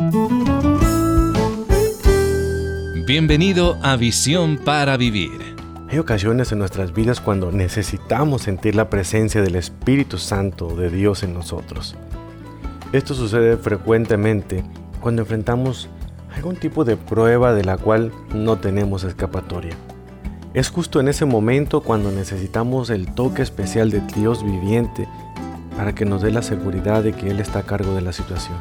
Bienvenido a Visión para Vivir. Hay ocasiones en nuestras vidas cuando necesitamos sentir la presencia del Espíritu Santo de Dios en nosotros. Esto sucede frecuentemente cuando enfrentamos algún tipo de prueba de la cual no tenemos escapatoria. Es justo en ese momento cuando necesitamos el toque especial de Dios viviente para que nos dé la seguridad de que Él está a cargo de la situación.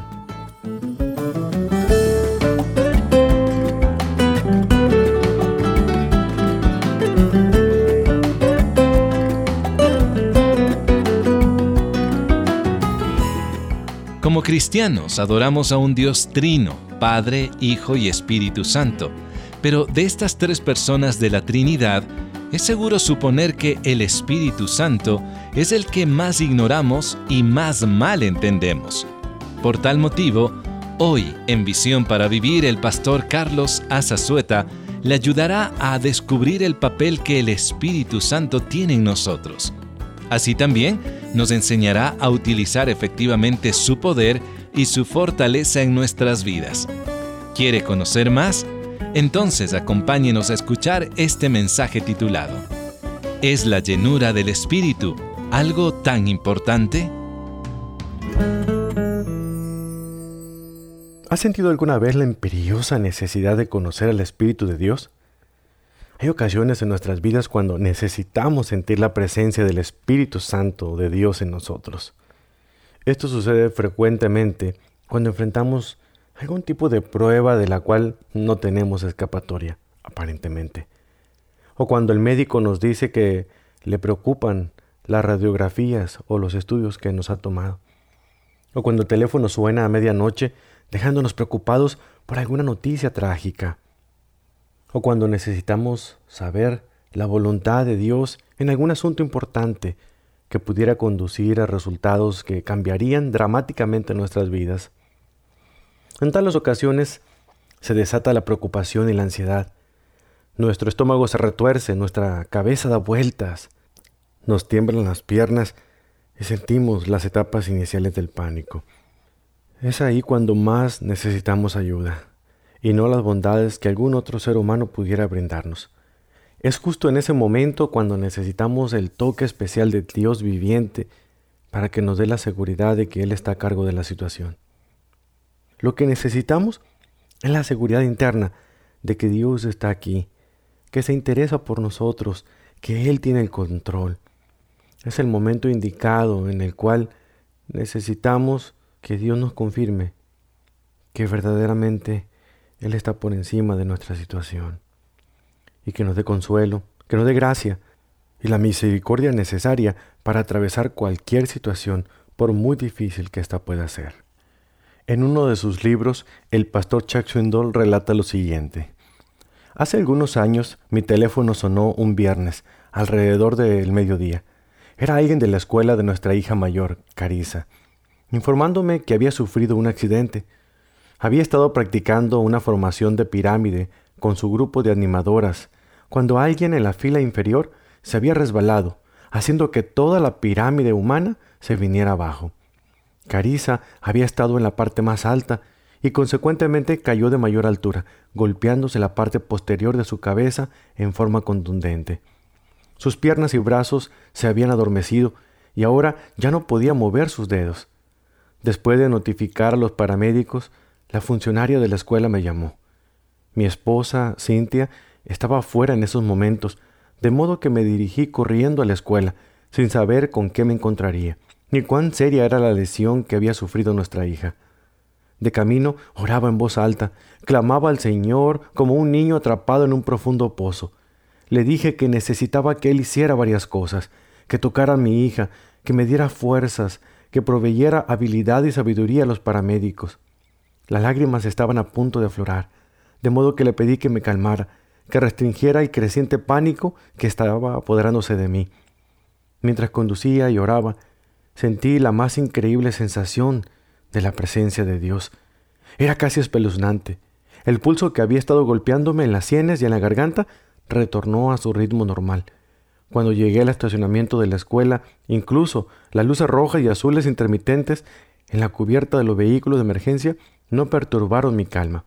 Como cristianos adoramos a un Dios trino, Padre, Hijo y Espíritu Santo. Pero de estas tres personas de la Trinidad, es seguro suponer que el Espíritu Santo es el que más ignoramos y más mal entendemos. Por tal motivo, hoy en Visión para Vivir, el pastor Carlos Azazueta le ayudará a descubrir el papel que el Espíritu Santo tiene en nosotros. Así también nos enseñará a utilizar efectivamente su poder y su fortaleza en nuestras vidas. ¿Quiere conocer más? Entonces acompáñenos a escuchar este mensaje titulado ¿Es la llenura del Espíritu algo tan importante? ¿Has sentido alguna vez la imperiosa necesidad de conocer al Espíritu de Dios? Hay ocasiones en nuestras vidas cuando necesitamos sentir la presencia del Espíritu Santo de Dios en nosotros. Esto sucede frecuentemente cuando enfrentamos algún tipo de prueba de la cual no tenemos escapatoria, aparentemente. O cuando el médico nos dice que le preocupan las radiografías o los estudios que nos ha tomado. O cuando el teléfono suena a medianoche dejándonos preocupados por alguna noticia trágica. O cuando necesitamos saber la voluntad de Dios en algún asunto importante que pudiera conducir a resultados que cambiarían dramáticamente nuestras vidas. En tales ocasiones se desata la preocupación y la ansiedad. Nuestro estómago se retuerce, nuestra cabeza da vueltas, nos tiemblan las piernas y sentimos las etapas iniciales del pánico. Es ahí cuando más necesitamos ayuda, y no las bondades que algún otro ser humano pudiera brindarnos. Es justo en ese momento cuando necesitamos el toque especial de Dios viviente para que nos dé la seguridad de que Él está a cargo de la situación. Lo que necesitamos es la seguridad interna de que Dios está aquí, que se interesa por nosotros, que Él tiene el control. Es el momento indicado en el cual necesitamos que Dios nos confirme que verdaderamente Él está por encima de nuestra situación y que nos dé consuelo, que nos dé gracia y la misericordia necesaria para atravesar cualquier situación, por muy difícil que ésta pueda ser. En uno de sus libros, el pastor Chuck Swindoll relata lo siguiente. Hace algunos años, mi teléfono sonó un viernes, alrededor del mediodía. Era alguien de la escuela de nuestra hija mayor, Carissa, informándome que había sufrido un accidente. Había estado practicando una formación de pirámide con su grupo de animadoras, cuando alguien en la fila inferior se había resbalado, haciendo que toda la pirámide humana se viniera abajo. Carissa había estado en la parte más alta y consecuentemente cayó de mayor altura, golpeándose la parte posterior de su cabeza en forma contundente. Sus piernas y brazos se habían adormecido y ahora ya no podía mover sus dedos. Después de notificar a los paramédicos, la funcionaria de la escuela me llamó. Mi esposa, Cynthia, estaba afuera en esos momentos, de modo que me dirigí corriendo a la escuela, sin saber con qué me encontraría, ni cuán seria era la lesión que había sufrido nuestra hija. De camino, oraba en voz alta, clamaba al Señor como un niño atrapado en un profundo pozo. Le dije que necesitaba que Él hiciera varias cosas, que tocara a mi hija, que me diera fuerzas, que proveyera habilidad y sabiduría a los paramédicos. Las lágrimas estaban a punto de aflorar, de modo que le pedí que me calmara, que restringiera el creciente pánico que estaba apoderándose de mí. Mientras conducía y oraba, sentí la más increíble sensación de la presencia de Dios. Era casi espeluznante. El pulso que había estado golpeándome en las sienes y en la garganta retornó a su ritmo normal. Cuando llegué al estacionamiento de la escuela, incluso las luces rojas y azules intermitentes en la cubierta de los vehículos de emergencia no perturbaron mi calma.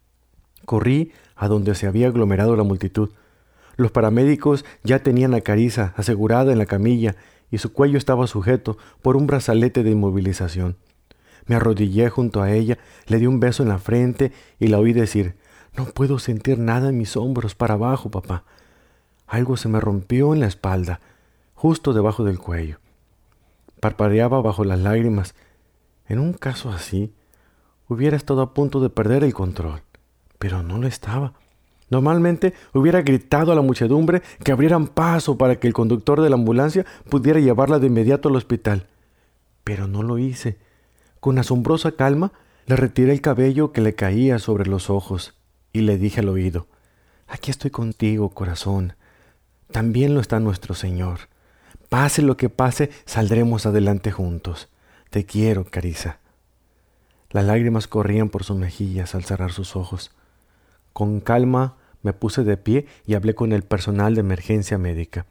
Corrí a donde se había aglomerado la multitud. Los paramédicos ya tenían a Carissa asegurada en la camilla y su cuello estaba sujeto por un brazalete de inmovilización. Me arrodillé junto a ella, le di un beso en la frente y la oí decir: «No puedo sentir nada en mis hombros para abajo, papá». Algo se me rompió en la espalda, justo debajo del cuello. Parpadeaba bajo las lágrimas. En un caso así, hubiera estado a punto de perder el control, pero no lo estaba. Normalmente hubiera gritado a la muchedumbre que abrieran paso para que el conductor de la ambulancia pudiera llevarla de inmediato al hospital. Pero no lo hice. Con asombrosa calma, le retiré el cabello que le caía sobre los ojos y le dije al oído: «Aquí estoy contigo, corazón. También lo está nuestro Señor. Pase lo que pase, saldremos adelante juntos. Te quiero, Carissa». Las lágrimas corrían por sus mejillas al cerrar sus ojos. Con calma me puse de pie y hablé con el personal de emergencia médica.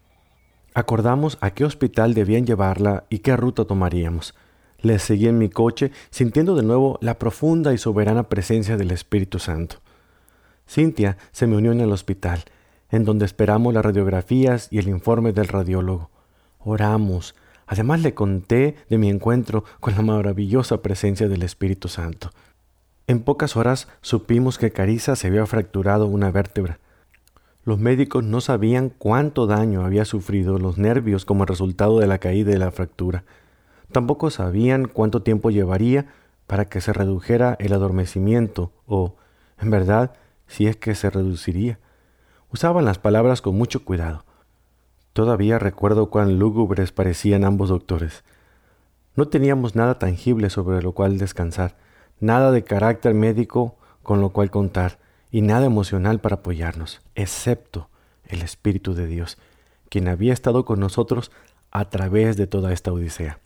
Acordamos a qué hospital debían llevarla y qué ruta tomaríamos. Les seguí en mi coche, sintiendo de nuevo la profunda y soberana presencia del Espíritu Santo. Cynthia se me unió en el hospital, en donde esperamos las radiografías y el informe del radiólogo. Oramos. Además le conté de mi encuentro con la maravillosa presencia del Espíritu Santo. En pocas horas supimos que Carissa se había fracturado una vértebra. Los médicos no sabían cuánto daño había sufrido los nervios como resultado de la caída de la fractura. Tampoco sabían cuánto tiempo llevaría para que se redujera el adormecimiento o, en verdad, si es que se reduciría. Usaban las palabras con mucho cuidado. Todavía recuerdo cuán lúgubres parecían ambos doctores. No teníamos nada tangible sobre lo cual descansar, nada de carácter médico con lo cual contar y nada emocional para apoyarnos, excepto el Espíritu de Dios, quien había estado con nosotros a través de toda esta odisea.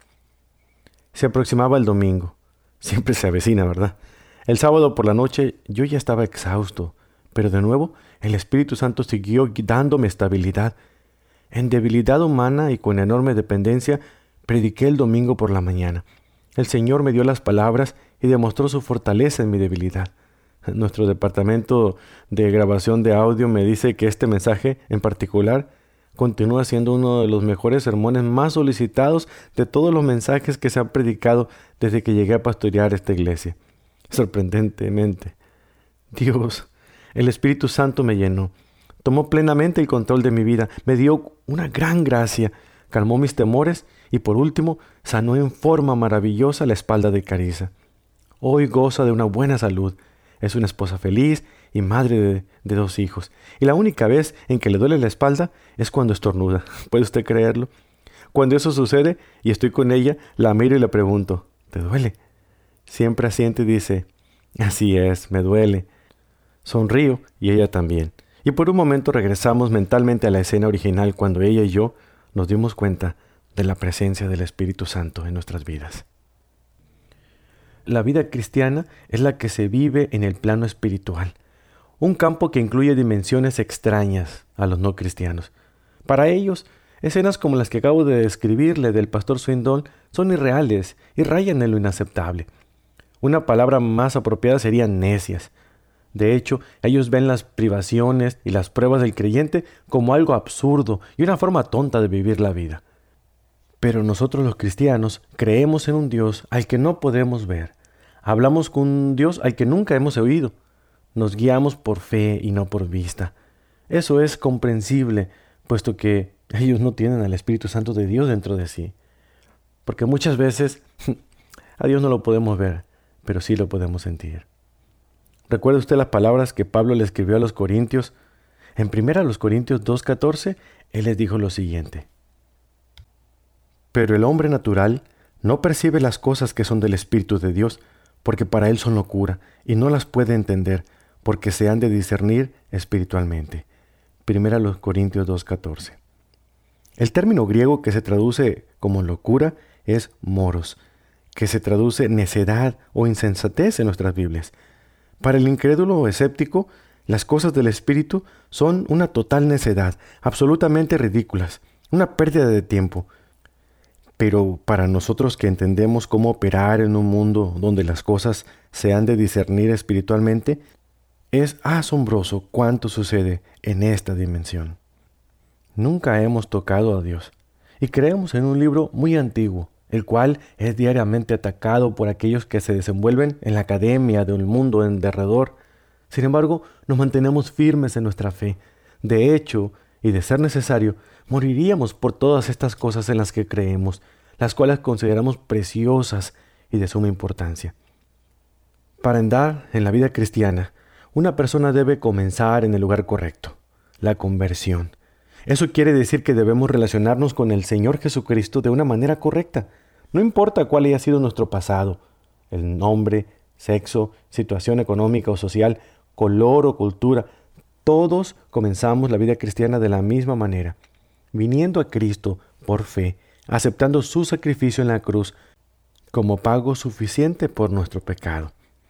Se aproximaba el domingo. Siempre se avecina, ¿verdad? El sábado por la noche yo ya estaba exhausto, pero de nuevo el Espíritu Santo siguió dándome estabilidad. En debilidad humana y con enorme dependencia, prediqué el domingo por la mañana. El Señor me dio las palabras y demostró su fortaleza en mi debilidad. Nuestro departamento de grabación de audio me dice que este mensaje en particular continúa siendo uno de los mejores sermones más solicitados de todos los mensajes que se han predicado desde que llegué a pastorear esta iglesia. Sorprendentemente, Dios, el Espíritu Santo me llenó. Tomó plenamente el control de mi vida, me dio una gran gracia, calmó mis temores y por último sanó en forma maravillosa la espalda de Carissa. Hoy goza de una buena salud, es una esposa feliz y madre de 2 hijos. Y la única vez en que le duele la espalda es cuando estornuda. ¿Puede usted creerlo? Cuando eso sucede y estoy con ella, la miro y le pregunto: ¿te duele? Siempre asiente y dice: así es, me duele. Sonrío y ella también. Y por un momento regresamos mentalmente a la escena original cuando ella y yo nos dimos cuenta de la presencia del Espíritu Santo en nuestras vidas. La vida cristiana es la que se vive en el plano espiritual, un campo que incluye dimensiones extrañas a los no cristianos. Para ellos, escenas como las que acabo de describirle del pastor Swindoll son irreales y rayan en lo inaceptable. Una palabra más apropiada sería necias. De hecho, ellos ven las privaciones y las pruebas del creyente como algo absurdo y una forma tonta de vivir la vida. Pero nosotros los cristianos creemos en un Dios al que no podemos ver. Hablamos con un Dios al que nunca hemos oído. Nos guiamos por fe y no por vista. Eso es comprensible, puesto que ellos no tienen al Espíritu Santo de Dios dentro de sí. Porque muchas veces a Dios no lo podemos ver, pero sí lo podemos sentir. ¿Recuerda usted las palabras que Pablo le escribió a los Corintios? En 1 Corintios 2:14, él les dijo lo siguiente: pero el hombre natural no percibe las cosas que son del Espíritu de Dios, porque para él son locura, y no las puede entender, porque se han de discernir espiritualmente. 1 Corintios 2:14. El término griego que se traduce como locura es moros, que se traduce necedad o insensatez en nuestras Biblias. Para el incrédulo o escéptico, las cosas del Espíritu son una total necedad, absolutamente ridículas, una pérdida de tiempo. Pero para nosotros que entendemos cómo operar en un mundo donde las cosas se han de discernir espiritualmente, es asombroso cuánto sucede en esta dimensión. Nunca hemos tocado a Dios y creemos en un libro muy antiguo, el cual es diariamente atacado por aquellos que se desenvuelven en la academia del mundo en derredor. Sin embargo, nos mantenemos firmes en nuestra fe. De hecho, y de ser necesario, moriríamos por todas estas cosas en las que creemos, las cuales consideramos preciosas y de suma importancia. Para andar en la vida cristiana, una persona debe comenzar en el lugar correcto, la conversión. Eso quiere decir que debemos relacionarnos con el Señor Jesucristo de una manera correcta. No importa cuál haya sido nuestro pasado, el nombre, sexo, situación económica o social, color o cultura, todos comenzamos la vida cristiana de la misma manera, viniendo a Cristo por fe, aceptando su sacrificio en la cruz como pago suficiente por nuestro pecado.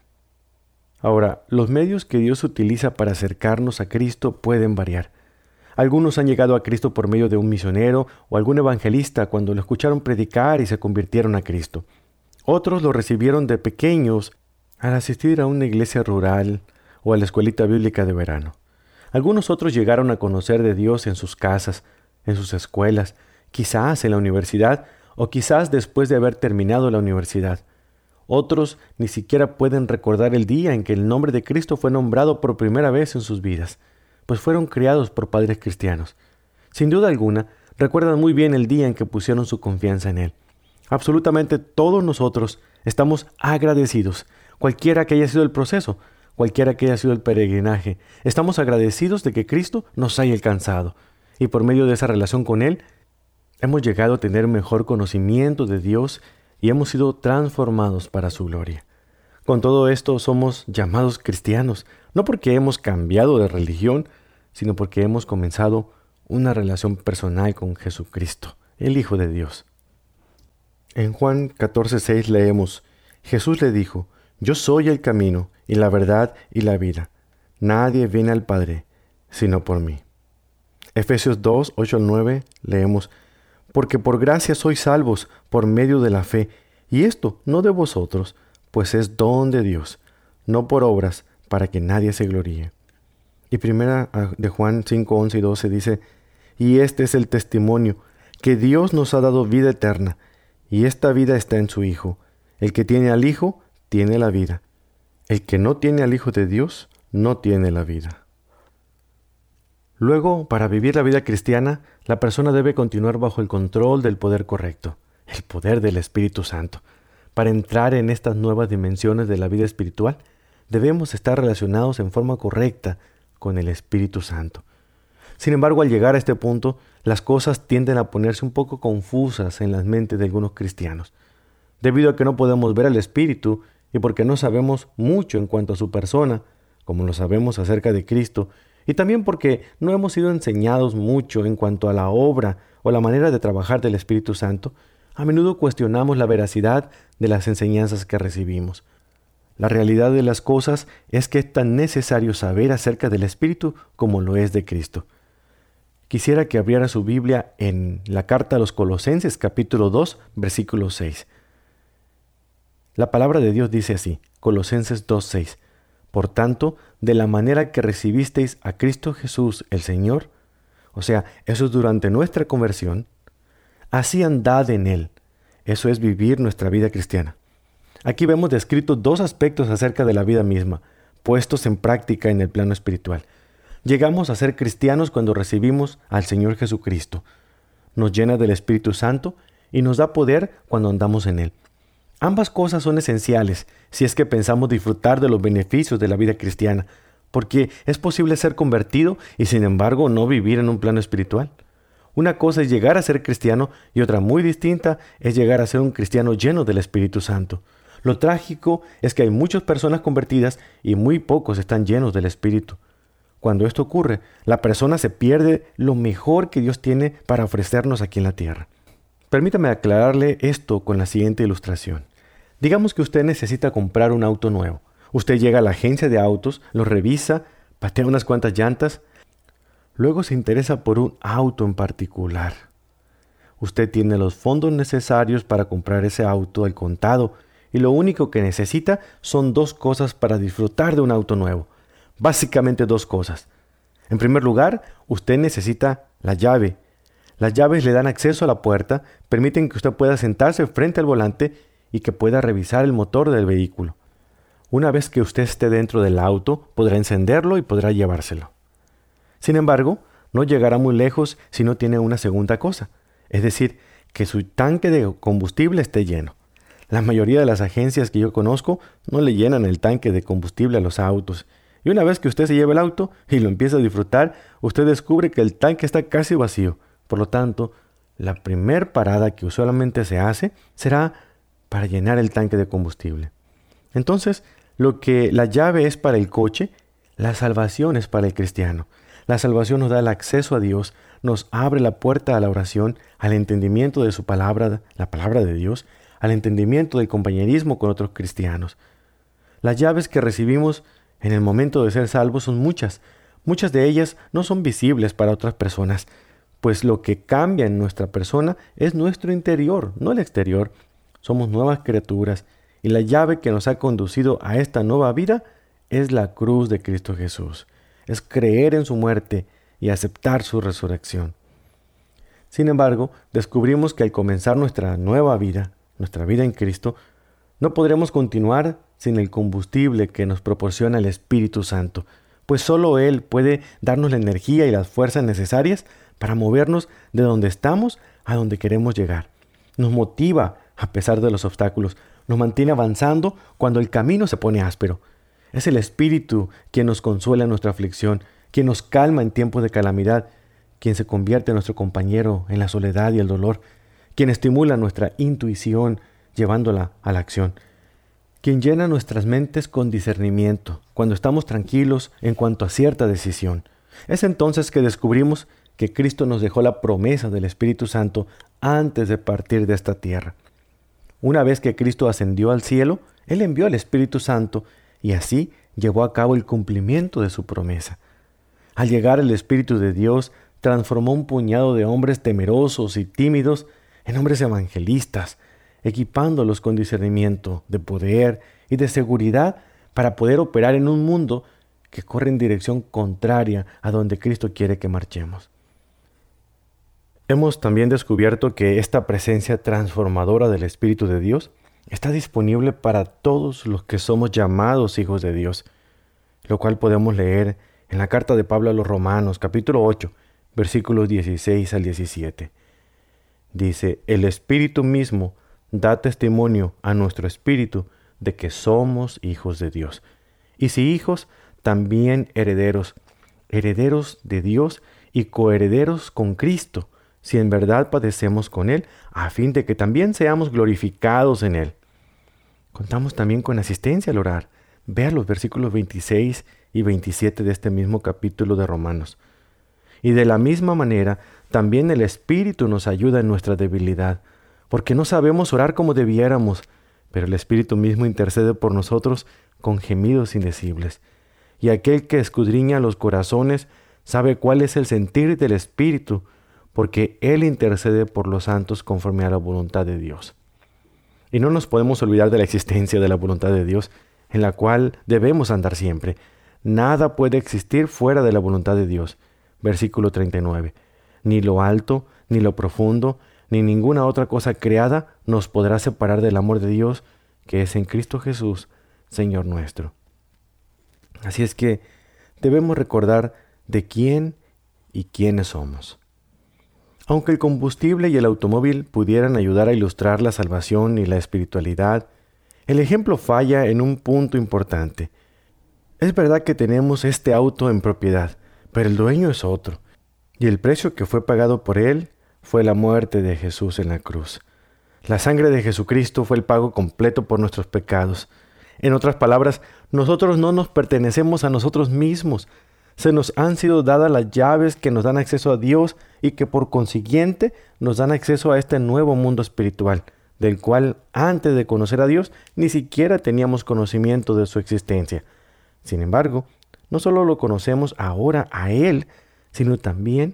Ahora, los medios que Dios utiliza para acercarnos a Cristo pueden variar. Algunos han llegado a Cristo por medio de un misionero o algún evangelista cuando lo escucharon predicar y se convirtieron a Cristo. Otros lo recibieron de pequeños al asistir a una iglesia rural o a la escuelita bíblica de verano. Algunos otros llegaron a conocer de Dios en sus casas, en sus escuelas, quizás en la universidad o quizás después de haber terminado la universidad. Otros ni siquiera pueden recordar el día en que el nombre de Cristo fue nombrado por primera vez en sus vidas, pues fueron criados por padres cristianos. Sin duda alguna, recuerdan muy bien el día en que pusieron su confianza en Él. Absolutamente todos nosotros estamos agradecidos, cualquiera que haya sido el proceso, cualquiera que haya sido el peregrinaje. Estamos agradecidos de que Cristo nos haya alcanzado, y por medio de esa relación con Él, hemos llegado a tener mejor conocimiento de Dios y hemos sido transformados para su gloria. Con todo esto somos llamados cristianos, no porque hemos cambiado de religión, sino porque hemos comenzado una relación personal con Jesucristo, el Hijo de Dios. En Juan 14:6 leemos, Jesús le dijo, yo soy el camino y la verdad y la vida. Nadie viene al Padre, sino por mí. Efesios 2:8-9 leemos, porque por gracia sois salvos por medio de la fe, y esto no de vosotros, pues es don de Dios, no por obras, para que nadie se gloríe. Y primera de Juan 5:11 y 12 dice, y este es el testimonio, que Dios nos ha dado vida eterna, y esta vida está en su Hijo. El que tiene al Hijo, tiene la vida. El que no tiene al Hijo de Dios, no tiene la vida. Luego, para vivir la vida cristiana, la persona debe continuar bajo el control del poder correcto, el poder del Espíritu Santo. Para entrar en estas nuevas dimensiones de la vida espiritual, debemos estar relacionados en forma correcta con el Espíritu Santo. Sin embargo, al llegar a este punto, las cosas tienden a ponerse un poco confusas en las mentes de algunos cristianos, debido a que no podemos ver al Espíritu y porque no sabemos mucho en cuanto a su persona, como lo sabemos acerca de Cristo, y también porque no hemos sido enseñados mucho en cuanto a la obra o la manera de trabajar del Espíritu Santo. A menudo cuestionamos la veracidad de las enseñanzas que recibimos. La realidad de las cosas es que es tan necesario saber acerca del Espíritu como lo es de Cristo. Quisiera que abriera su Biblia en la carta a los Colosenses, capítulo 2, versículo 6. La palabra de Dios dice así, Colosenses 2:6. Por tanto, de la manera que recibisteis a Cristo Jesús el Señor, o sea, eso es durante nuestra conversión, así andad en Él. Eso es vivir nuestra vida cristiana. Aquí vemos descritos dos aspectos acerca de la vida misma, puestos en práctica en el plano espiritual. Llegamos a ser cristianos cuando recibimos al Señor Jesucristo. Nos llena del Espíritu Santo y nos da poder cuando andamos en Él. Ambas cosas son esenciales si es que pensamos disfrutar de los beneficios de la vida cristiana, porque es posible ser convertido y sin embargo no vivir en un plano espiritual. Una cosa es llegar a ser cristiano y otra muy distinta es llegar a ser un cristiano lleno del Espíritu Santo. Lo trágico es que hay muchas personas convertidas y muy pocos están llenos del Espíritu. Cuando esto ocurre, la persona se pierde lo mejor que Dios tiene para ofrecernos aquí en la tierra. Permítame aclararle esto con la siguiente ilustración. Digamos que usted necesita comprar un auto nuevo. Usted llega a la agencia de autos, lo revisa, patea unas cuantas llantas, luego se interesa por un auto en particular. Usted tiene los fondos necesarios para comprar ese auto al contado y lo único que necesita son dos cosas para disfrutar de un auto nuevo. Básicamente dos cosas. En primer lugar, usted necesita la llave. Las llaves le dan acceso a la puerta, permiten que usted pueda sentarse frente al volante y que pueda revisar el motor del vehículo. Una vez que usted esté dentro del auto, podrá encenderlo y podrá llevárselo. Sin embargo, no llegará muy lejos si no tiene una segunda cosa, es decir, que su tanque de combustible esté lleno. La mayoría de las agencias que yo conozco no le llenan el tanque de combustible a los autos. Y una vez que usted se lleva el auto y lo empieza a disfrutar, usted descubre que el tanque está casi vacío. Por lo tanto, la primer parada que usualmente se hace será para llenar el tanque de combustible. Entonces, lo que la llave es para el coche, la salvación es para el cristiano. La salvación nos da el acceso a Dios, nos abre la puerta a la oración, al entendimiento de su palabra, la palabra de Dios, al entendimiento del compañerismo con otros cristianos. Las llaves que recibimos en el momento de ser salvos son muchas. Muchas de ellas no son visibles para otras personas, pues lo que cambia en nuestra persona es nuestro interior, no el exterior. Somos nuevas criaturas y la llave que nos ha conducido a esta nueva vida es la cruz de Cristo Jesús. Es creer en su muerte y aceptar su resurrección. Sin embargo, descubrimos que al comenzar nuestra nueva vida, nuestra vida en Cristo, no podremos continuar sin el combustible que nos proporciona el Espíritu Santo, pues solo Él puede darnos la energía y las fuerzas necesarias para movernos de donde estamos a donde queremos llegar. Nos motiva a pesar de los obstáculos, nos mantiene avanzando cuando el camino se pone áspero. Es el Espíritu quien nos consuela en nuestra aflicción, quien nos calma en tiempos de calamidad, quien se convierte en nuestro compañero en la soledad y el dolor, quien estimula nuestra intuición llevándola a la acción, quien llena nuestras mentes con discernimiento cuando estamos tranquilos en cuanto a cierta decisión. Es entonces que descubrimos que Cristo nos dejó la promesa del Espíritu Santo antes de partir de esta tierra. Una vez que Cristo ascendió al cielo, Él envió al Espíritu Santo y así llevó a cabo el cumplimiento de su promesa. Al llegar el Espíritu de Dios, transformó un puñado de hombres temerosos y tímidos en hombres evangelistas, equipándolos con discernimiento, de poder y de seguridad para poder operar en un mundo que corre en dirección contraria a donde Cristo quiere que marchemos. Hemos también descubierto que esta presencia transformadora del Espíritu de Dios está disponible para todos los que somos llamados hijos de Dios, lo cual podemos leer en la carta de Pablo a los Romanos, capítulo 8, versículos 16 al 17. Dice, el Espíritu mismo da testimonio a nuestro espíritu de que somos hijos de Dios. Y si hijos, también herederos, herederos de Dios y coherederos con Cristo, si en verdad padecemos con Él, a fin de que también seamos glorificados en Él. Contamos también con asistencia al orar. Vea los versículos 26 y 27 de este mismo capítulo de Romanos. Y de la misma manera, también el Espíritu nos ayuda en nuestra debilidad, porque no sabemos orar como debiéramos, pero el Espíritu mismo intercede por nosotros con gemidos indecibles. Y aquel que escudriña los corazones sabe cuál es el sentir del Espíritu, porque Él intercede por los santos conforme a la voluntad de Dios. Y no nos podemos olvidar de la existencia de la voluntad de Dios, en la cual debemos andar siempre. Nada puede existir fuera de la voluntad de Dios. Versículo 39. Ni lo alto, ni lo profundo, ni ninguna otra cosa creada nos podrá separar del amor de Dios, que es en Cristo Jesús, Señor nuestro. Así es que debemos recordar de quién y quiénes somos. Aunque el combustible y el automóvil pudieran ayudar a ilustrar la salvación y la espiritualidad, el ejemplo falla en un punto importante. Es verdad que tenemos este auto en propiedad, pero el dueño es otro, y el precio que fue pagado por él fue la muerte de Jesús en la cruz. La sangre de Jesucristo fue el pago completo por nuestros pecados. En otras palabras, nosotros no nos pertenecemos a nosotros mismos. Se nos han sido dadas las llaves que nos dan acceso a Dios y que por consiguiente nos dan acceso a este nuevo mundo espiritual, del cual antes de conocer a Dios ni siquiera teníamos conocimiento de su existencia. Sin embargo, no solo lo conocemos ahora a Él, sino también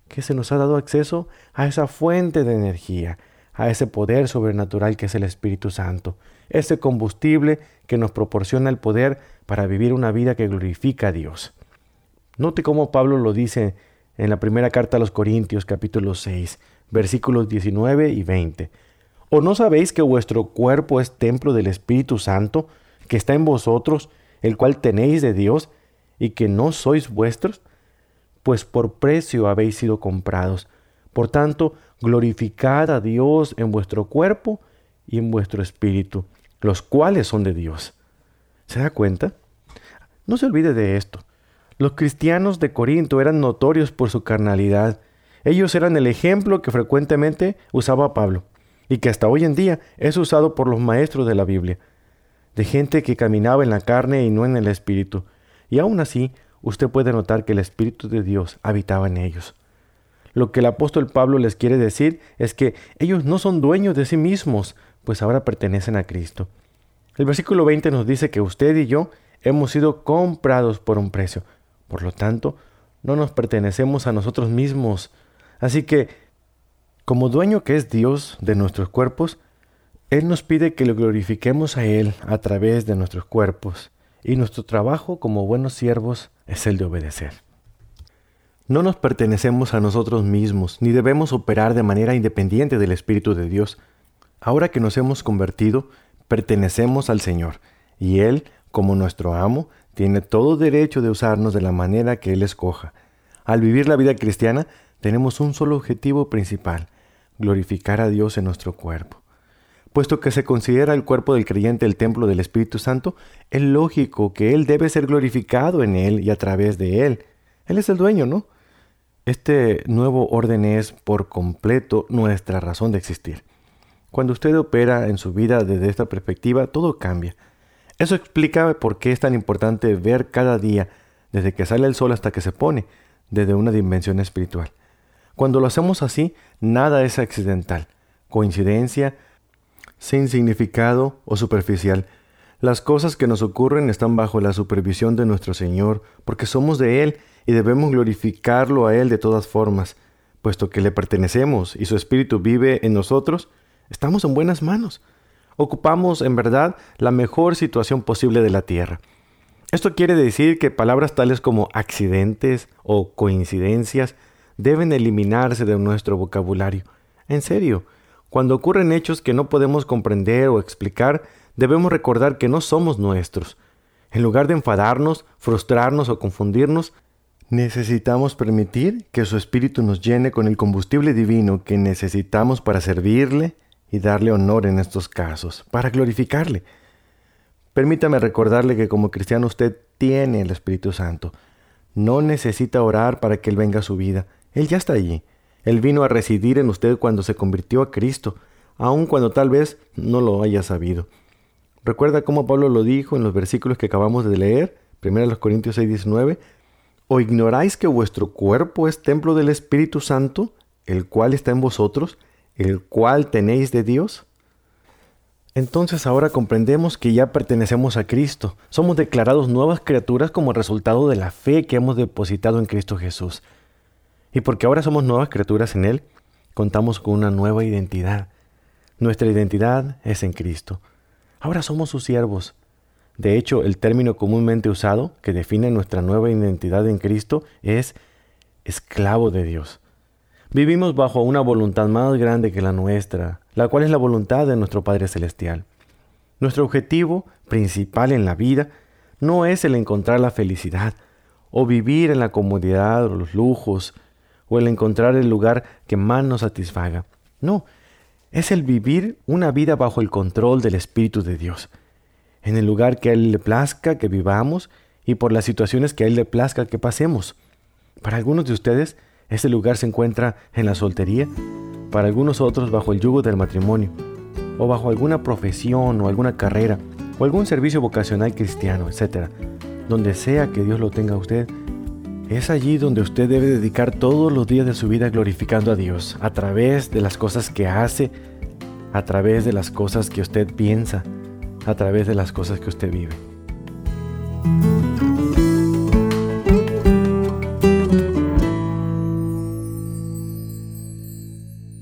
que se nos ha dado acceso a esa fuente de energía, a ese poder sobrenatural que es el Espíritu Santo, ese combustible que nos proporciona el poder para vivir una vida que glorifica a Dios. Note cómo Pablo lo dice en la primera carta a los Corintios, capítulo 6, versículos 19 y 20. ¿O no sabéis que vuestro cuerpo es templo del Espíritu Santo, que está en vosotros, el cual tenéis de Dios, y que no sois vuestros? Pues por precio habéis sido comprados. Por tanto, glorificad a Dios en vuestro cuerpo y en vuestro espíritu, los cuales son de Dios. ¿Se da cuenta? No se olvide de esto. Los cristianos de Corinto eran notorios por su carnalidad. Ellos eran el ejemplo que frecuentemente usaba Pablo, y que hasta hoy en día es usado por los maestros de la Biblia, de gente que caminaba en la carne y no en el espíritu. Y aún así, usted puede notar que el Espíritu de Dios habitaba en ellos. Lo que el apóstol Pablo les quiere decir es que ellos no son dueños de sí mismos, pues ahora pertenecen a Cristo. El versículo 20 nos dice que usted y yo hemos sido comprados por un precio. Por lo tanto, no nos pertenecemos a nosotros mismos. Así que, como dueño que es Dios de nuestros cuerpos, Él nos pide que lo glorifiquemos a Él a través de nuestros cuerpos, y nuestro trabajo como buenos siervos es el de obedecer. No nos pertenecemos a nosotros mismos, ni debemos operar de manera independiente del Espíritu de Dios. Ahora que nos hemos convertido, pertenecemos al Señor, y Él, como nuestro amo, tiene todo derecho de usarnos de la manera que Él escoja. Al vivir la vida cristiana, tenemos un solo objetivo principal: glorificar a Dios en nuestro cuerpo. Puesto que se considera el cuerpo del creyente el templo del Espíritu Santo, es lógico que Él debe ser glorificado en Él y a través de Él. Él es el dueño, ¿no? Este nuevo orden es por completo nuestra razón de existir. Cuando usted opera en su vida desde esta perspectiva, todo cambia. Eso explica por qué es tan importante ver cada día, desde que sale el sol hasta que se pone, desde una dimensión espiritual. Cuando lo hacemos así, nada es accidental, coincidencia, sin significado o superficial. Las cosas que nos ocurren están bajo la supervisión de nuestro Señor, porque somos de Él y debemos glorificarlo a Él de todas formas. Puesto que le pertenecemos y su Espíritu vive en nosotros, estamos en buenas manos. Ocupamos, en verdad, la mejor situación posible de la tierra. Esto quiere decir que palabras tales como accidentes o coincidencias deben eliminarse de nuestro vocabulario. En serio, cuando ocurren hechos que no podemos comprender o explicar, debemos recordar que no somos nuestros. En lugar de enfadarnos, frustrarnos o confundirnos, necesitamos permitir que su Espíritu nos llene con el combustible divino que necesitamos para servirle y darle honor en estos casos, para glorificarle. Permítame recordarle que como cristiano usted tiene el Espíritu Santo. No necesita orar para que Él venga a su vida. Él ya está allí. Él vino a residir en usted cuando se convirtió a Cristo, aun cuando tal vez no lo haya sabido. ¿Recuerda cómo Pablo lo dijo en los versículos que acabamos de leer? 1 Corintios 6:19. ¿O ignoráis que vuestro cuerpo es templo del Espíritu Santo, el cual está en vosotros, el cual tenéis de Dios? Entonces ahora comprendemos que ya pertenecemos a Cristo. Somos declarados nuevas criaturas como resultado de la fe que hemos depositado en Cristo Jesús. Y porque ahora somos nuevas criaturas en Él, contamos con una nueva identidad. Nuestra identidad es en Cristo. Ahora somos sus siervos. De hecho, el término comúnmente usado que define nuestra nueva identidad en Cristo es esclavo de Dios. Vivimos bajo una voluntad más grande que la nuestra, la cual es la voluntad de nuestro Padre Celestial. Nuestro objetivo principal en la vida no es el encontrar la felicidad, o vivir en la comodidad o los lujos, o el encontrar el lugar que más nos satisfaga. No, es el vivir una vida bajo el control del Espíritu de Dios, en el lugar que a Él le plazca que vivamos y por las situaciones que a Él le plazca que pasemos. Para algunos de ustedes, ese lugar se encuentra en la soltería, para algunos otros bajo el yugo del matrimonio, o bajo alguna profesión o alguna carrera, o algún servicio vocacional cristiano, etc. Donde sea que Dios lo tenga a usted, es allí donde usted debe dedicar todos los días de su vida glorificando a Dios, a través de las cosas que hace, a través de las cosas que usted piensa, a través de las cosas que usted vive.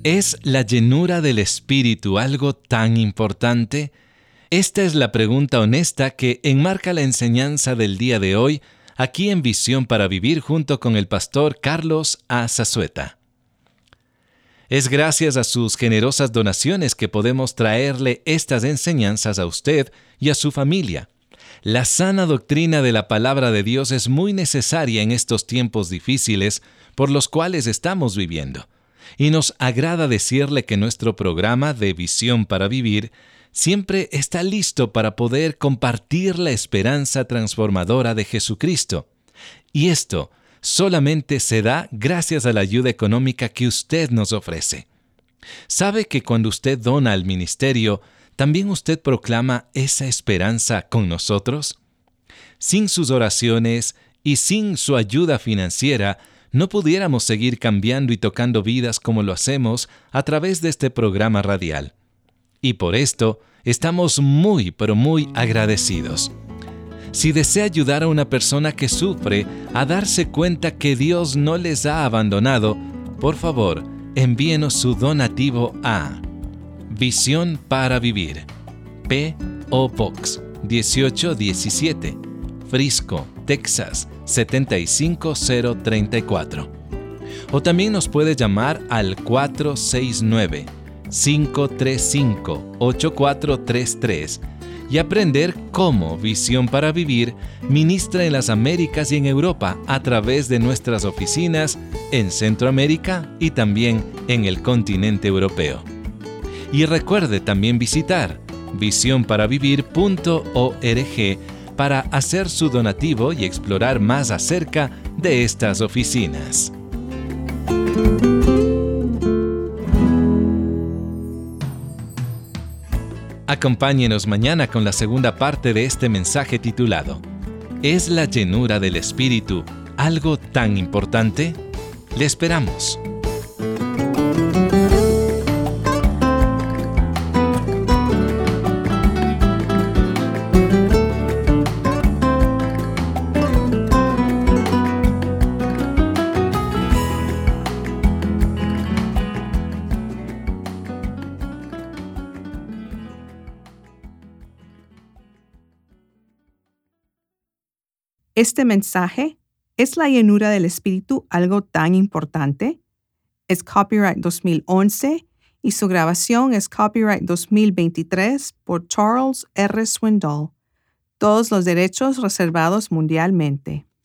¿Es la llenura del Espíritu algo tan importante? Esta es la pregunta honesta que enmarca la enseñanza del día de hoy, aquí en Visión para Vivir junto con el pastor Carlos A. Zazueta. Es gracias a sus generosas donaciones que podemos traerle estas enseñanzas a usted y a su familia. La sana doctrina de la palabra de Dios es muy necesaria en estos tiempos difíciles por los cuales estamos viviendo. Y nos agrada decirle que nuestro programa de Visión para Vivir siempre está listo para poder compartir la esperanza transformadora de Jesucristo. Y esto solamente se da gracias a la ayuda económica que usted nos ofrece. ¿Sabe que cuando usted dona al ministerio, también usted proclama esa esperanza con nosotros? Sin sus oraciones y sin su ayuda financiera, no pudiéramos seguir cambiando y tocando vidas como lo hacemos a través de este programa radial. Y por esto, estamos muy, pero muy agradecidos. Si desea ayudar a una persona que sufre a darse cuenta que Dios no les ha abandonado, por favor, envíenos su donativo a Visión para Vivir, P.O. Box 1817, Frisco, Texas 75034. O también nos puede llamar al 469-535-8433 y aprender cómo Visión para Vivir ministra en las Américas y en Europa a través de nuestras oficinas en Centroamérica y también en el continente europeo. Y recuerde también visitar visionparavivir.org para hacer su donativo y explorar más acerca de estas oficinas. Acompáñenos mañana con la segunda parte de este mensaje titulado ¿Es la llenura del Espíritu algo tan importante? Le esperamos. Este mensaje, ¿es la llenura del Espíritu algo tan importante? Es copyright 2011 y su grabación es copyright 2023 por Charles R. Swindoll. Todos los derechos reservados mundialmente.